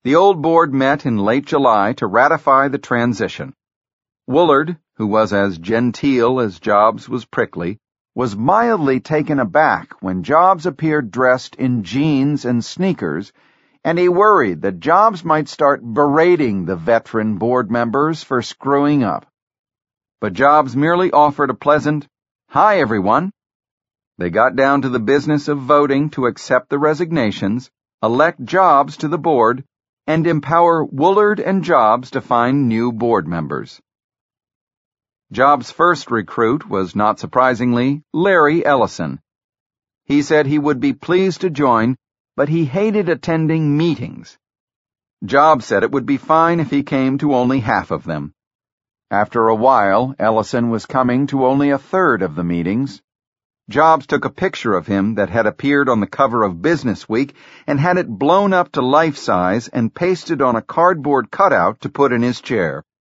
The old board met in late July to ratify the transition. Woolard, who was as genteel as Jobs was prickly, was mildly taken aback when Jobs appeared dressed in jeans and sneakers, and he worried that Jobs might start berating the veteran board members for screwing up. But Jobs merely offered a pleasant, "Hi, everyone." They got down to the business of voting to accept the resignations, elect Jobs to the board, and empower Woolard and Jobs to find new board members. Jobs' first recruit was, not surprisingly, Larry Ellison. He said he would be pleased to join, but he hated attending meetings. Jobs said it would be fine if he came to only half of them. After a while, Ellison was coming to only a third of the meetings. Jobs took a picture of him that had appeared on the cover of Business Week and had it blown up to life size and pasted on a cardboard cutout to put in his chair.